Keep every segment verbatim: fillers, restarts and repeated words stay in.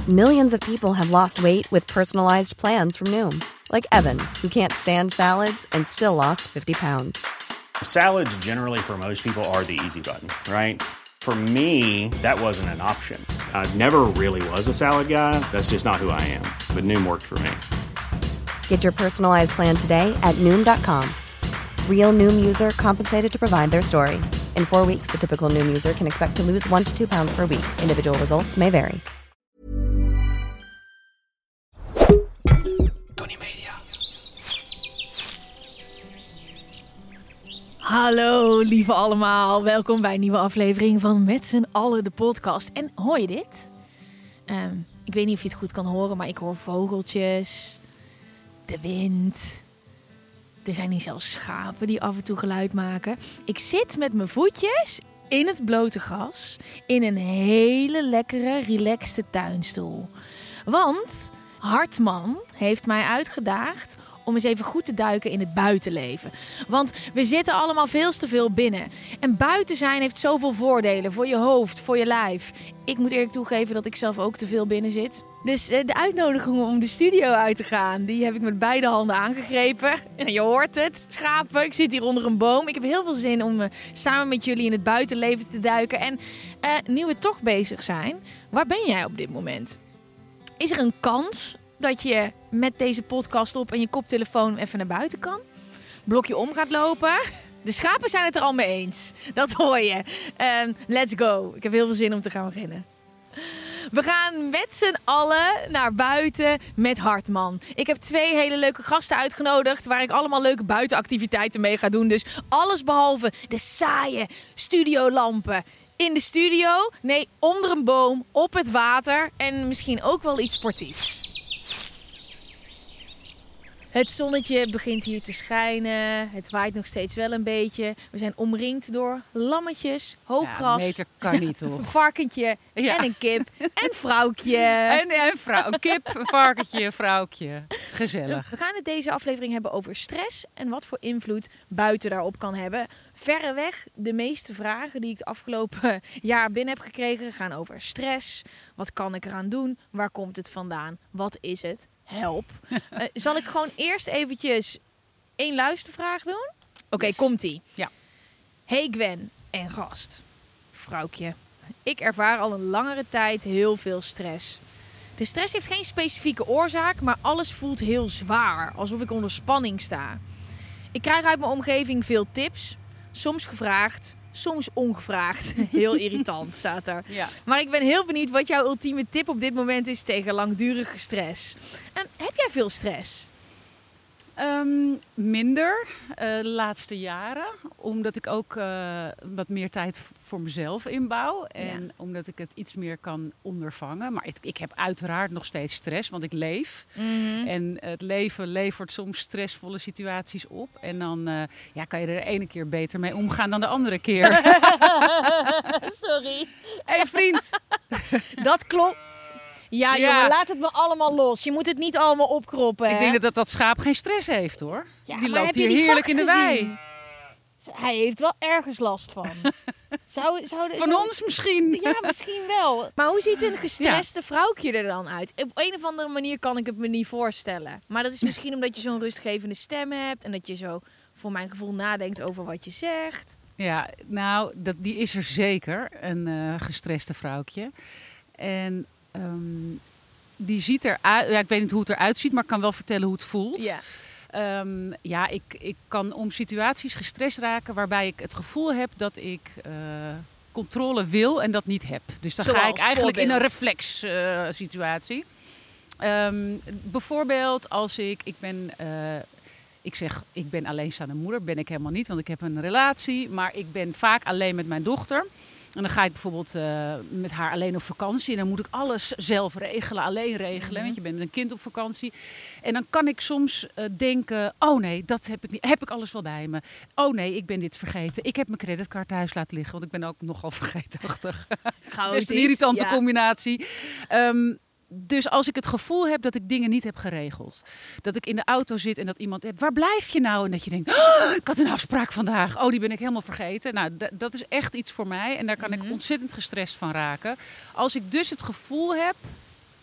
Millions of people have lost weight with personalized plans from Noom. Like Evan, who can't stand salads and still lost fifty pounds. Salads generally for most people are the easy button, right? For me, that wasn't an option. I never really was a salad guy. That's just not who I am. But Noom worked for me. Get your personalized plan today at Noom dot com. Real Noom user compensated to provide their story. In four weeks, the typical Noom user can expect to lose one to two pounds per week. Individual results may vary. Tony Media. Hallo lieve allemaal, welkom bij een nieuwe aflevering van Met z'n allen de podcast. En hoor je dit? Um, ik weet niet of je het goed kan horen, maar ik hoor vogeltjes, de wind. Er zijn hier zelfs schapen die af en toe geluid maken. Ik zit met mijn voetjes in het blote gras in een hele lekkere, relaxte tuinstoel. Want Hartman heeft mij uitgedaagd om eens even goed te duiken in het buitenleven. Want we zitten allemaal veel te veel binnen. En buiten zijn heeft zoveel voordelen voor je hoofd, voor je lijf. Ik moet eerlijk toegeven dat ik zelf ook te veel binnen zit. Dus uh, de uitnodiging om de studio uit te gaan, die heb ik met beide handen aangegrepen. En je hoort het, schapen. Ik zit hier onder een boom. Ik heb heel veel zin om uh, samen met jullie in het buitenleven te duiken. En uh, nu we toch bezig zijn, waar ben jij op dit moment? Is er een kans dat je met deze podcast op en je koptelefoon even naar buiten kan? Blokje om gaat lopen? De schapen zijn het er al mee eens. Dat hoor je. Um, let's go. Ik heb heel veel zin om te gaan beginnen. We gaan met z'n allen naar buiten met Hartman. Ik heb twee hele leuke gasten uitgenodigd waar ik allemaal leuke buitenactiviteiten mee ga doen. Dus alles behalve de saaie studiolampen in de studio. Nee, onder een boom, op het water en misschien ook wel iets sportiefs. Het zonnetje begint hier te schijnen. Het waait nog steeds wel een beetje. We zijn omringd door lammetjes, hooggras. Ja, een meter kan niet, hoor. Een varkentje ja. En een kip. En vrouwtje. En een vrouw, een kip, een varkentje, een vrouwtje. Gezellig. We gaan het deze aflevering hebben over stress en wat voor invloed buiten daarop kan hebben. Verreweg de meeste vragen die ik het afgelopen jaar binnen heb gekregen gaan over stress. Wat kan ik eraan doen? Waar komt het vandaan? Wat is het? Help. Uh, zal ik gewoon eerst eventjes één luistervraag doen? Oké, okay, yes. Komt-ie. Ja. Hey Gwen en gast. Vrouwtje. Ik ervaar al een langere tijd heel veel stress. De stress heeft geen specifieke oorzaak, maar alles voelt heel zwaar. Alsof ik onder spanning sta. Ik krijg uit mijn omgeving veel tips. Soms gevraagd, soms ongevraagd. Heel irritant staat er. Ja. Maar ik ben heel benieuwd wat jouw ultieme tip op dit moment is tegen langdurige stress. En heb jij veel stress? Um, minder uh, de laatste jaren. Omdat ik ook uh, wat meer tijd voor mezelf inbouw. En ja. omdat ik het iets meer kan ondervangen. Maar het, ik heb uiteraard nog steeds stress, want ik leef. Mm-hmm. En het leven levert soms stressvolle situaties op. En dan uh, ja, kan je er de ene keer beter mee omgaan dan de andere keer. Sorry. Hé hey, vriend. Dat klopt. Ja, ja, jongen, laat het me allemaal los. Je moet het niet allemaal opkroppen, hè? Ik denk dat dat, dat schaap geen stress heeft, hoor. Ja, die maar loopt heb hier je die heerlijk in de gezien? wei. Hij heeft wel ergens last van. Zou, zou de, van zou... ons misschien. Ja, misschien wel. Maar hoe ziet een gestreste ja. vrouwtje er dan uit? Op een of andere manier kan ik het me niet voorstellen. Maar dat is misschien omdat je zo'n rustgevende stem hebt. En dat je zo, voor mijn gevoel, nadenkt over wat je zegt. Ja, nou, dat, die is er zeker. Een uh, gestreste vrouwtje. En Um, die ziet eruit, ja, ik weet niet hoe het eruit ziet, maar ik kan wel vertellen hoe het voelt. Ja, um, ja ik, ik kan om situaties gestrest raken waarbij ik het gevoel heb dat ik uh, controle wil en dat niet heb. Dus dan Zoals ga ik eigenlijk voorbeeld. in een reflex uh, situatie. Um, bijvoorbeeld als ik, ik ben... Uh, Ik zeg, ik ben alleenstaande moeder. Ben ik helemaal niet, want ik heb een relatie. Maar ik ben vaak alleen met mijn dochter. En dan ga ik bijvoorbeeld uh, met haar alleen op vakantie. En dan moet ik alles zelf regelen, alleen regelen. Mm-hmm. Want je bent met een kind op vakantie. En dan kan ik soms uh, denken, oh nee, dat heb ik niet. Heb ik alles wel bij me? Oh nee, ik ben dit vergeten. Ik heb mijn creditcard thuis laten liggen, want ik ben ook nogal vergeetachtig. Het is een irritante ja. combinatie. Um, Dus als ik het gevoel heb dat ik dingen niet heb geregeld. Dat ik in de auto zit en dat iemand hebt, waar blijf je nou? En dat je denkt, oh, ik had een afspraak vandaag. Oh, die ben ik helemaal vergeten. Nou, d- dat is echt iets voor mij. En daar kan mm-hmm. ik ontzettend gestrest van raken. Als ik dus het gevoel heb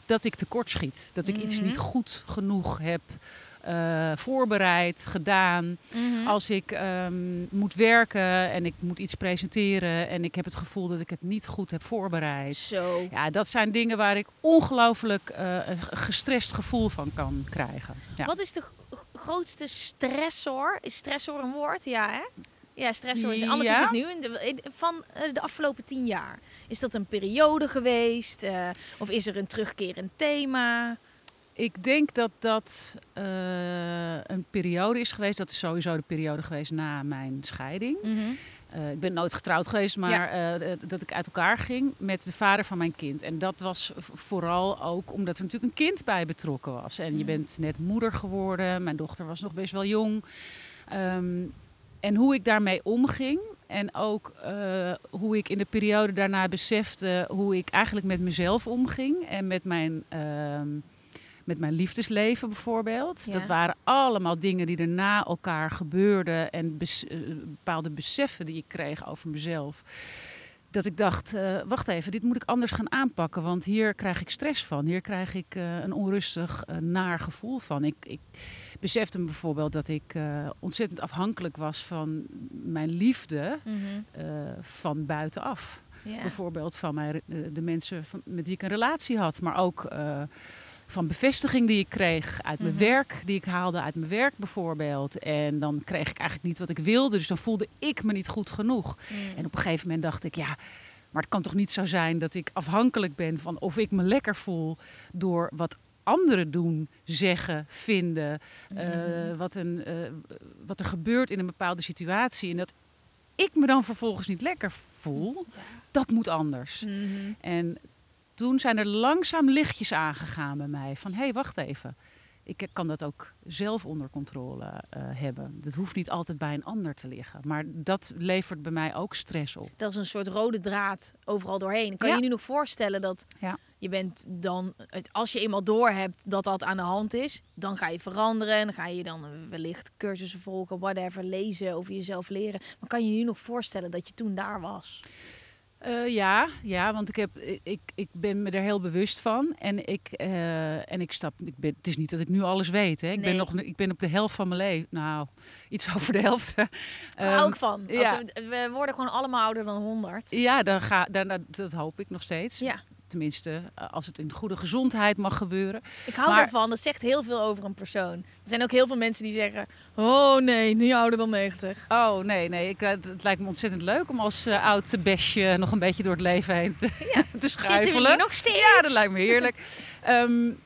dat ik tekortschiet. Dat ik mm-hmm. iets niet goed genoeg heb uh, voorbereid, gedaan. Mm-hmm. Als ik um, moet werken en ik moet iets presenteren en ik heb het gevoel dat ik het niet goed heb voorbereid. Zo. Ja, dat zijn dingen waar ik ongelooflijk uh, een gestrest gevoel van kan krijgen. Ja. Wat is de g- grootste stressor? Is stressor een woord? Ja, hè? Ja, stressor is. Anders ja. is het nu. In de, in, van uh, de afgelopen tien jaar. Is dat een periode geweest? Uh, of is er een terugkerend thema? Ik denk dat dat uh, een periode is geweest. Dat is sowieso de periode geweest na mijn scheiding. Mm-hmm. Uh, ik ben nooit getrouwd geweest, maar ja. uh, dat ik uit elkaar ging met de vader van mijn kind. En dat was vooral ook omdat er natuurlijk een kind bij betrokken was. En mm. je bent net moeder geworden. Mijn dochter was nog best wel jong. Um, en hoe ik daarmee omging. En ook uh, hoe ik in de periode daarna besefte hoe ik eigenlijk met mezelf omging. En met mijn... Uh, Met mijn liefdesleven bijvoorbeeld. Ja. Dat waren allemaal dingen die er na elkaar gebeurden. En bes- uh, bepaalde beseffen die ik kreeg over mezelf. Dat ik dacht, uh, wacht even, dit moet ik anders gaan aanpakken. Want hier krijg ik stress van. Hier krijg ik uh, een onrustig, uh, naar gevoel van. Ik, ik besefte me bijvoorbeeld dat ik uh, ontzettend afhankelijk was van mijn liefde. Mm-hmm. uh, van buitenaf. Yeah. Bijvoorbeeld van mijn, uh, de mensen van, met wie ik een relatie had. Maar ook... Uh, van bevestiging die ik kreeg uit mijn mm-hmm. werk, die ik haalde uit mijn werk bijvoorbeeld. En dan kreeg ik eigenlijk niet wat ik wilde, dus dan voelde ik me niet goed genoeg. Mm. En op een gegeven moment dacht ik, ja, maar het kan toch niet zo zijn dat ik afhankelijk ben van of ik me lekker voel door wat anderen doen, zeggen, vinden, mm-hmm. uh, wat, een, uh, wat er gebeurt in een bepaalde situatie. En dat ik me dan vervolgens niet lekker voel, ja. dat moet anders. Mm-hmm. En toen zijn er langzaam lichtjes aangegaan bij mij. Van, hé, hey, wacht even. Ik kan dat ook zelf onder controle uh, hebben. Dat hoeft niet altijd bij een ander te liggen. Maar dat levert bij mij ook stress op. Dat is een soort rode draad overal doorheen. Kan ja. je nu nog voorstellen dat ja. je bent dan... Als je eenmaal doorhebt dat dat aan de hand is... dan ga je veranderen. En dan ga je dan wellicht cursussen volgen, whatever, lezen, over jezelf leren. Maar kan je je nu nog voorstellen dat je toen daar was? Uh, ja, ja, want ik, heb, ik, ik ben me er heel bewust van. En ik, uh, en ik stap. Ik ben, het is niet dat ik nu alles weet. Hè. Ik, nee. ben nog, ik ben op de helft van mijn leven. Nou, iets over de helft. Daar um, hou ik van. Als ja. we, we worden gewoon allemaal ouder dan honderd. Ja, dan ga, dan, dat hoop ik nog steeds. Ja. Tenminste, als het in goede gezondheid mag gebeuren. Ik hou maar, daarvan. Dat zegt heel veel over een persoon. Er zijn ook heel veel mensen die zeggen... Oh nee, niet ouder dan negentig. Oh nee, nee. Ik, het lijkt me ontzettend leuk om als uh, oud besje nog een beetje door het leven heen te, ja. te schuifelen. Zitten we hier nog steeds? Ja, dat lijkt me heerlijk. um,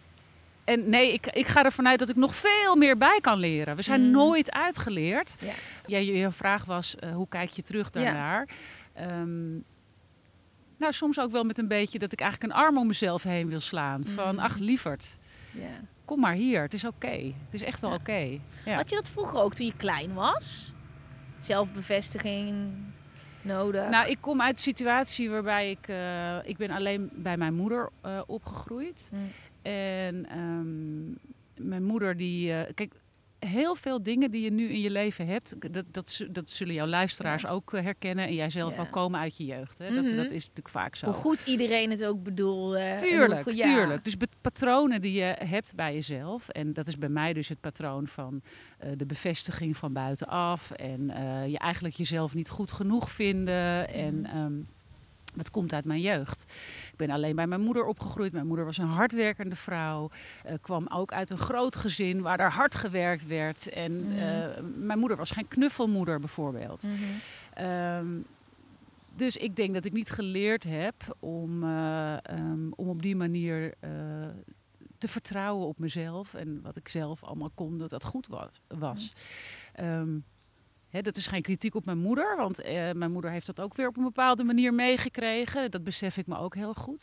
en nee, ik, ik ga ervan uit dat ik nog veel meer bij kan leren. We zijn mm. nooit uitgeleerd. Ja. Ja, je, je vraag was, uh, hoe kijk je terug daarnaar? Ja. Um, Nou, soms ook wel met een beetje dat ik eigenlijk een arm om mezelf heen wil slaan. Van, mm. ach lieverd, yeah. kom maar hier. Het is oké. Okay. Het is echt wel ja. oké. Okay. Ja. Had je dat vroeger ook toen je klein was? Zelfbevestiging nodig? Nou, ik kom uit een situatie waarbij ik... Uh, ik ben alleen bij mijn moeder uh, opgegroeid. Mm. En um, mijn moeder die... Uh, kijk, heel veel dingen die je nu in je leven hebt, dat, dat, dat zullen jouw luisteraars ja. ook herkennen. En jij zelf ja. ook komen uit je jeugd. Hè? Dat, mm-hmm. dat is natuurlijk vaak zo. Hoe goed iedereen het ook bedoelde. Tuurlijk, goed, ja. tuurlijk. Dus patronen die je hebt bij jezelf. En dat is bij mij dus het patroon van uh, de bevestiging van buitenaf. En uh, je eigenlijk jezelf niet goed genoeg vinden. Mm. En... Um, Dat komt uit mijn jeugd. Ik ben alleen bij mijn moeder opgegroeid. Mijn moeder was een hardwerkende vrouw. Uh, kwam ook uit een groot gezin waar er hard gewerkt werd. En mm. uh, mijn moeder was geen knuffelmoeder bijvoorbeeld. Mm-hmm. Um, dus ik denk dat ik niet geleerd heb om, uh, um, om op die manier uh, te vertrouwen op mezelf. En wat ik zelf allemaal kon, dat dat goed was. was. Mm. Um, He, dat is geen kritiek op mijn moeder, want uh, mijn moeder heeft dat ook weer op een bepaalde manier meegekregen. Dat besef ik me ook heel goed.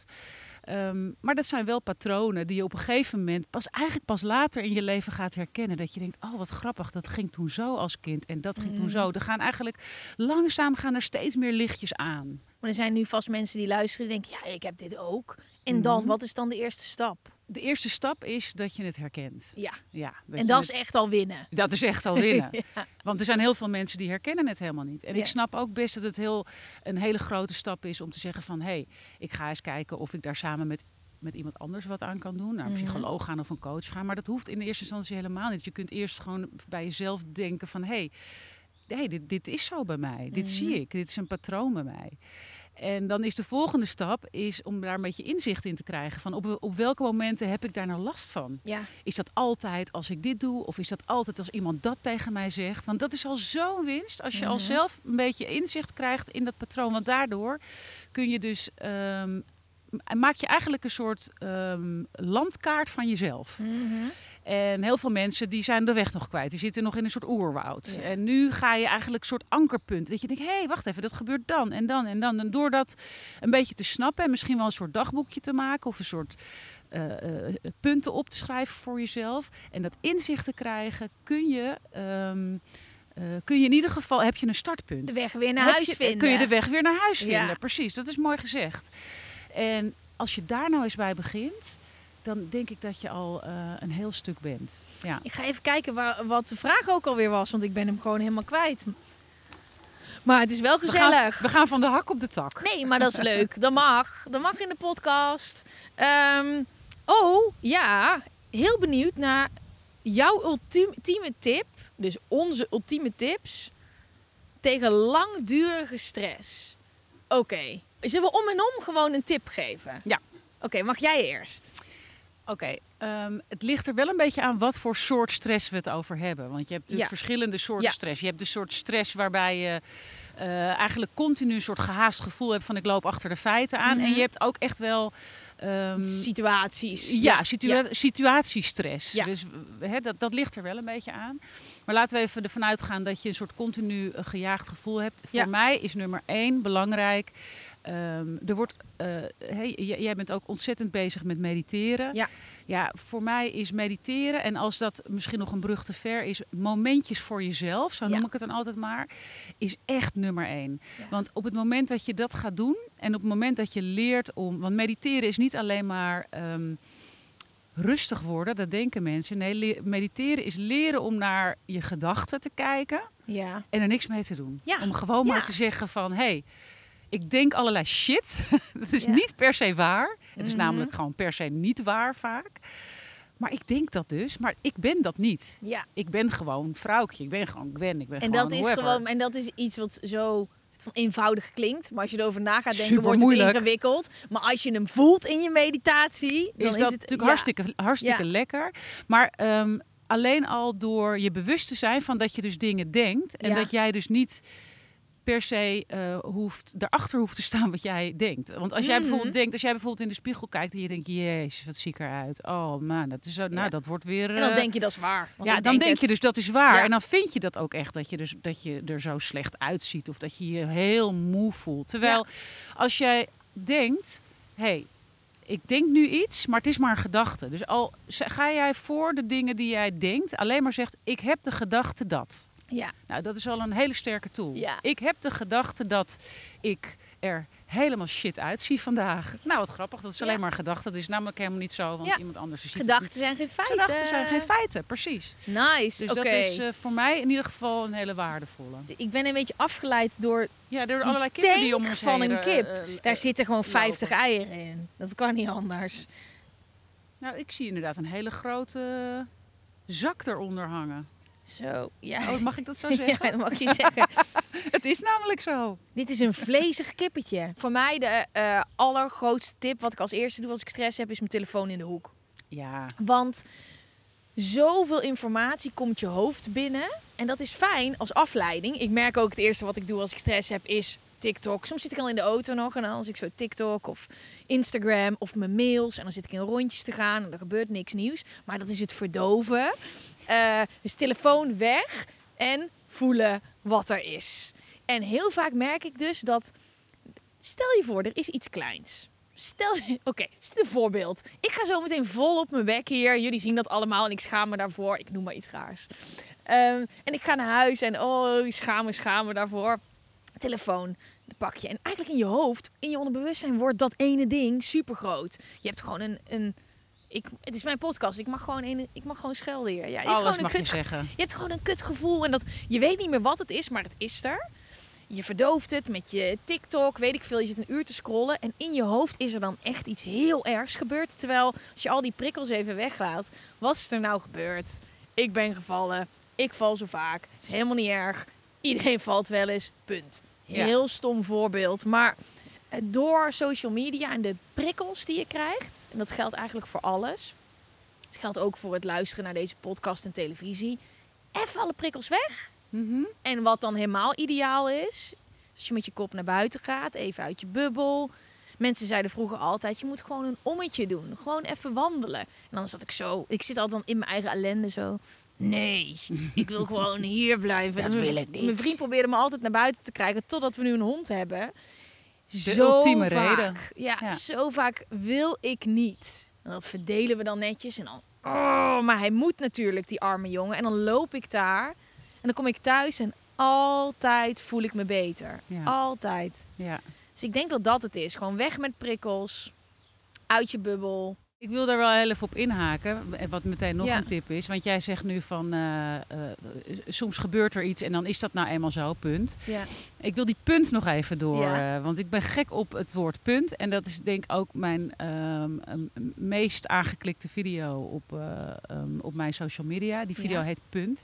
Um, maar dat zijn wel patronen die je op een gegeven moment, pas eigenlijk pas later in je leven gaat herkennen. Dat je denkt, oh wat grappig, dat ging toen zo als kind en dat ging mm. toen zo. Er gaan eigenlijk, langzaam gaan er steeds meer lichtjes aan. Maar er zijn nu vast mensen die luisteren en denken, ja, ik heb dit ook. En dan, mm. wat is dan de eerste stap? De eerste stap is dat je het herkent. Ja, ja dat en dat is het... echt al winnen. Dat is echt al winnen. ja. Want er zijn heel veel mensen die herkennen het helemaal niet. En ja. ik snap ook best dat het heel, een hele grote stap is om te zeggen van... hé, hey, ik ga eens kijken of ik daar samen met met iemand anders wat aan kan doen. Naar een Mhm. psycholoog gaan of een coach gaan. Maar dat hoeft in de eerste instantie helemaal niet. Je kunt eerst gewoon bij jezelf denken van... hé, hey, hey, dit, dit is zo bij mij. Dit Mhm. zie ik. Dit is een patroon bij mij. En dan is de volgende stap is om daar een beetje inzicht in te krijgen. Van op, op welke momenten heb ik daar nou last van? Ja. Is dat altijd als ik dit doe? Of is dat altijd als iemand dat tegen mij zegt? Want dat is al zo'n winst als je al Mhm. zelf een beetje inzicht krijgt in dat patroon. Want daardoor kun je dus... Um, maak je eigenlijk een soort um, landkaart van jezelf. Mhm. En heel veel mensen die zijn de weg nog kwijt. Die zitten nog in een soort oerwoud. Ja. En nu ga je eigenlijk een soort ankerpunt. Dat je denkt, hé, hey, wacht even, dat gebeurt dan en dan en dan. En door dat een beetje te snappen en misschien wel een soort dagboekje te maken... of een soort uh, uh, punten op te schrijven voor jezelf... en dat inzicht te krijgen, kun je... Um, Uh, kun je in ieder geval, heb je een startpunt. De weg weer naar Heb huis je- vinden. Kun je de weg weer naar huis Ja. vinden, precies. Dat is mooi gezegd. En als je daar nou eens bij begint, dan denk ik dat je al uh, een heel stuk bent. Ja. Ik ga even kijken waar, wat de vraag ook alweer was, want ik ben hem gewoon helemaal kwijt. Maar het is wel We gezellig. gaan, we gaan van de hak op de tak. Nee, maar dat is leuk. Dat mag. Dat mag in de podcast. Ehm, oh, ja. Heel benieuwd naar jouw ultieme tip. Dus onze ultieme tips tegen langdurige stress. Oké. Okay. Zullen we om en om gewoon een tip geven? Ja. Oké, okay, mag jij eerst? Oké, okay, um, het ligt er wel een beetje aan wat voor soort stress we het over hebben. Want je hebt natuurlijk Ja. verschillende soorten Ja. stress. Je hebt de soort stress waarbij je uh, eigenlijk continu een soort gehaast gevoel hebt van ik loop achter de feiten aan. Mm-hmm. En je hebt ook echt wel... Um, Situaties. Ja, situa- ja. situatiestress. Ja. Dus he, dat, dat ligt er wel een beetje aan. Maar laten we even ervan uitgaan dat je een soort continu uh, gejaagd gevoel hebt. Ja. Voor mij is nummer één belangrijk. Um, er wordt, uh, hey, j- jij bent ook ontzettend bezig met mediteren. Ja. Ja, voor mij is mediteren, en als dat misschien nog een brug te ver is, momentjes voor jezelf, zo noem Ja. ik het dan altijd maar, is echt nummer één. Ja. Want op het moment dat je dat gaat doen en op het moment dat je leert om, want mediteren is niet alleen maar um, rustig worden, dat denken mensen. Nee, le- mediteren is leren om naar je gedachten te kijken Ja. en er niks mee te doen. Ja. Om gewoon maar Ja. te zeggen van, hé, hey, ik denk allerlei shit. Dat is Ja. niet per se waar. Het is Mhm. namelijk gewoon per se niet waar vaak. Maar ik denk dat dus, maar ik ben dat niet. Ja. Ik ben gewoon vrouwtje, ik ben gewoon Gwen, ik ben En gewoon dat is whoever. gewoon, en dat is iets wat zo van eenvoudig klinkt, maar als je erover na gaat denken, Super wordt het moeilijk. ingewikkeld. Maar als je hem voelt in je meditatie, dan is is, dat het natuurlijk ja. hartstikke, hartstikke Ja. lekker. Maar um, alleen al door je bewust te zijn van dat je dus dingen denkt. En Ja. dat jij dus niet per se uh, hoeft, erachter hoeft te staan wat jij denkt. Want als jij Mhm. bijvoorbeeld denkt, als jij bijvoorbeeld in de spiegel kijkt en je denkt, jezus, wat zie ik eruit. Oh man, dat is zo, nou Ja. dat wordt weer. En dan uh, denk je dat is waar. Want ja, ik dan denk het. je dus dat is waar. Ja. En dan vind je dat ook echt, dat je, dus, dat je er zo slecht uitziet. Of dat je je heel moe voelt. Terwijl als jij denkt, hé, hey, ik denk nu iets, maar het is maar een gedachte. Dus al ga jij voor de dingen die jij denkt, alleen maar zegt, ik heb de gedachte dat. Ja. Nou, dat is al een hele sterke tool. Ja. Ik heb de gedachte dat ik er helemaal shit uitzie vandaag. Nou, wat grappig. Dat is alleen Ja. maar een gedachte. Dat is namelijk helemaal niet zo, want Ja. iemand anders ziet het Gedachten niet. zijn geen feiten. Gedachten zijn geen feiten, precies. Nice, Dus oké. dat is uh, voor mij in ieder geval een hele waardevolle. Ik ben een beetje afgeleid door, Ja, er Die allerlei kippen die om tank ons van heen, een uh, kip. uh, uh, daar zitten gewoon lopen. vijftig eieren in. Dat kan niet anders. Nou, ik zie inderdaad een hele grote zak eronder hangen. Zo, ja. Oh, mag ik dat zo zeggen? Ja, dat mag je zeggen. Het is namelijk zo. Dit is een vlezig kippetje. Voor mij de uh, allergrootste tip, wat ik als eerste doe als ik stress heb, is mijn telefoon in de hoek. Ja. Want zoveel informatie komt je hoofd binnen. En dat is fijn als afleiding. Ik merk ook het eerste wat ik doe als ik stress heb is TikTok. Soms zit ik al in de auto nog en dan als ik zo TikTok of Instagram of mijn mails. En dan zit ik in rondjes te gaan en er gebeurt niks nieuws. Maar dat is het verdoven. Uh, dus telefoon weg en voelen wat er is. En heel vaak merk ik dus dat, stel je voor, er is iets kleins. Stel, oké, okay, stel een voorbeeld. Ik ga zo meteen vol op mijn bek hier. Jullie zien dat allemaal en ik schaam me daarvoor. Ik noem maar iets raars. Um, en ik ga naar huis en oh, ik schaam me, schaam me daarvoor. Telefoon, pak je. En eigenlijk in je hoofd, in je onderbewustzijn wordt dat ene ding super groot. Je hebt gewoon een... een ik, het is mijn podcast. Ik mag gewoon, een, ik mag gewoon schelden hier. Ja, je Alles hebt gewoon mag een je kut, zeggen. Je hebt gewoon een kutgevoel en dat je weet niet meer wat het is, maar het is er. je verdooft het met je TikTok, weet ik veel. Je zit een uur te scrollen en in je hoofd is er dan echt iets heel ergs gebeurd. Terwijl als je al die prikkels even weglaat, wat is er nou gebeurd? Ik ben gevallen, ik val zo vaak, is helemaal niet erg. Iedereen valt wel eens, punt. Heel ja. stom voorbeeld, maar door social media en de prikkels die je krijgt, en dat geldt eigenlijk voor alles. Het geldt ook voor het luisteren naar deze podcast en televisie. Even alle prikkels weg. Mm-hmm. En wat dan helemaal ideaal is, als je met je kop naar buiten gaat, even uit je bubbel. Mensen zeiden vroeger altijd, je moet gewoon een ommetje doen. Gewoon even wandelen. En dan zat ik zo, ik zit altijd dan in mijn eigen ellende zo. Nee, ik wil gewoon hier blijven. Dat wil ik niet. Mijn vriend probeerde me altijd naar buiten te krijgen, totdat we nu een hond hebben. De zo ultieme vaak, reden. Ja, ja, zo vaak wil ik niet. En dat verdelen we dan netjes. En dan, oh, maar hij moet natuurlijk, die arme jongen. En dan loop ik daar. En dan kom ik thuis en altijd voel ik me beter. Ja. Altijd. Ja. Dus ik denk dat dat het is. Gewoon weg met prikkels. Uit je bubbel. Ik wil daar wel heel even op inhaken, wat meteen nog ja. een tip is. Want jij zegt nu van, uh, uh, soms gebeurt er iets en dan is dat nou eenmaal zo, punt. Ja. Ik wil die punt nog even door, ja. uh, want ik ben gek op het woord punt. En dat is denk ik ook mijn um, um, meest aangeklikte video op, uh, um, op mijn social media. Die video ja. heet Punt.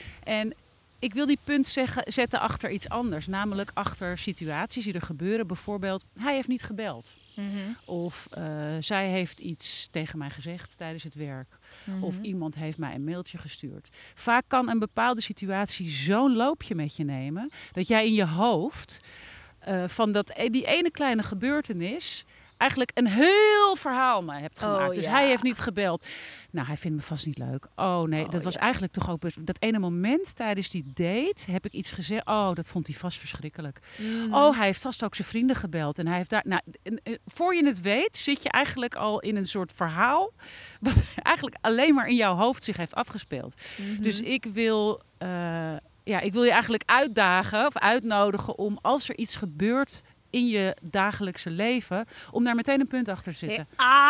En ik wil die punt zeggen, zetten achter iets anders. Namelijk achter situaties die er gebeuren. Bijvoorbeeld, hij heeft niet gebeld. Mm-hmm. Of uh, zij heeft iets tegen mij gezegd tijdens het werk. Mm-hmm. Of iemand heeft mij een mailtje gestuurd. Vaak kan een bepaalde situatie zo'n loopje met je nemen, dat jij in je hoofd uh, van dat, die ene kleine gebeurtenis eigenlijk een heel verhaal me hebt gemaakt. Oh, dus ja. hij heeft niet gebeld. Nou, hij vindt me vast niet leuk. Oh nee, oh, dat was ja. eigenlijk toch ook... Dat ene moment tijdens die date heb ik iets gezegd. Oh, dat vond hij vast verschrikkelijk. Mm-hmm. Oh, hij heeft vast ook zijn vrienden gebeld. En hij heeft daar... Nou, voor je het weet, zit je eigenlijk al in een soort verhaal, wat eigenlijk alleen maar in jouw hoofd zich heeft afgespeeld. Mm-hmm. Dus ik wil... Uh, ja, ik wil je eigenlijk uitdagen of uitnodigen om, als er iets gebeurt in je dagelijkse leven, om daar meteen een punt achter te zitten.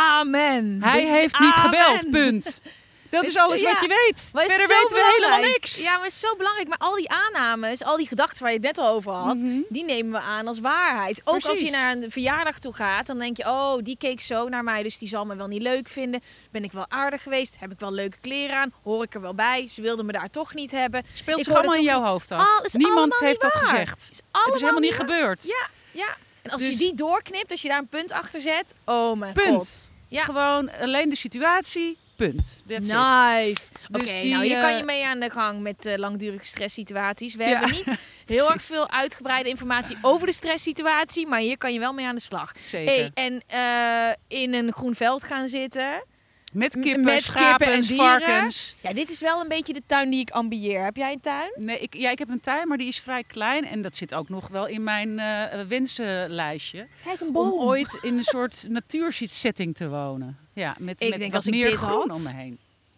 Amen. Hij Dit heeft amen. niet gebeld, punt. Dat is, is alles ja, wat je weet. Verder weten we belangrijk. helemaal niks. Ja, maar het is zo belangrijk. Maar al die aannames, al die gedachten waar je het net al over had, mm-hmm. die nemen we aan als waarheid. Ook Precies. als je naar een verjaardag toe gaat, dan denk je, oh, die keek zo naar mij, dus die zal me wel niet leuk vinden. Ben ik wel aardig geweest? Heb ik wel leuke kleren aan? Hoor ik er wel bij? Ze wilden me daar toch niet hebben. Speelt zich allemaal in jouw hoofd af. Al, Niemand heeft dat waar. gezegd. Is het is helemaal niet waar. gebeurd. Ja, ja. En als dus, je die doorknipt, als je daar een punt achter zet, oh mijn punt. god. Ja. Gewoon alleen de situatie, punt. That's nice. Dus Oké, okay, nou hier kan je mee aan de gang met uh, langdurige stresssituaties. We ja. hebben niet heel erg veel uitgebreide informatie over de stresssituatie, maar hier kan je wel mee aan de slag. Zeker. Hey, en uh, in een groen veld gaan zitten. Met kippen, met schapen, kippen en varkens. Ja, dit is wel een beetje de tuin die ik ambieer. Heb jij een tuin? Nee, ik, ja, ik heb een tuin, maar die is vrij klein. En dat zit ook nog wel in mijn uh, wensenlijstje. Kijk, een boom. Om ooit in een soort natuursetting te wonen. Ja, met, ik met denk, wat als meer ik groen had, om me heen.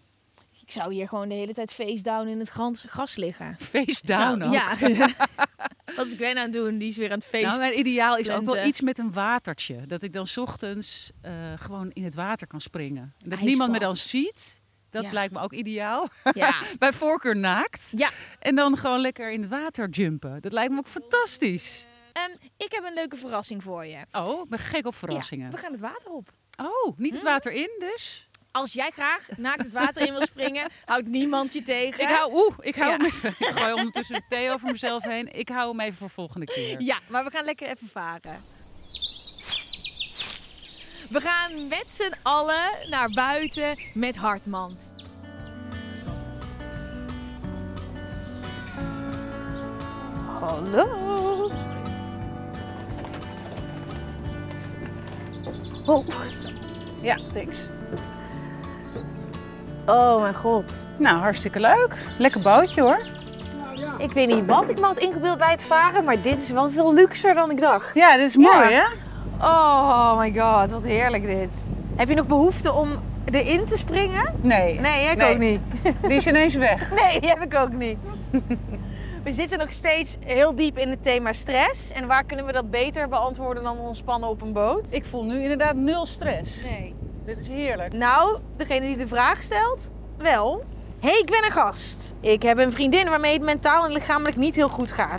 Ik zou hier gewoon de hele tijd face down in het gras, gras liggen. Face down ook? Ja. Wat is Gwen aan het doen? Die is weer aan het face. Nou, mijn ideaal is lente. ook wel iets met een watertje. Dat ik dan 's ochtends uh, gewoon in het water kan springen. En dat IJsbad. niemand me dan ziet. Dat ja. lijkt me ook ideaal. Ja. Bij voorkeur naakt. Ja. En dan gewoon lekker in het water jumpen. Dat lijkt me ook fantastisch. Um, ik heb een leuke verrassing voor je. Oh, ik ben gek op verrassingen. Ja, we gaan het water op. Oh, niet het water in dus? Als jij graag naakt het water in wil springen, houdt niemand je tegen. Ik hou, oeh, ik hou ja. hem even. Ik gooi ondertussen de thee over mezelf heen. Ik hou hem even voor volgende keer. Ja, maar we gaan lekker even varen. We gaan met z'n allen naar buiten met Hartman. Hallo. Oh. Ja, thanks. Oh mijn god. Nou, hartstikke leuk. Lekker bootje hoor. Ik weet niet wat ik me had ingebeeld bij het varen, maar dit is wel veel luxer dan ik dacht. Ja, dit is mooi ja. hè? Oh my god, wat heerlijk dit. Heb je nog behoefte om erin te springen? Nee. Nee, ik nee. ook niet. Die is ineens weg. Nee, die heb ik ook niet. We zitten nog steeds heel diep in het thema stress. En waar kunnen we dat beter beantwoorden dan ontspannen op een boot? Ik voel nu inderdaad nul stress. Nee. Dit is heerlijk. Nou, degene die de vraag stelt, wel. Hey, ik ben een gast. Ik heb een vriendin waarmee het mentaal en lichamelijk niet heel goed gaat.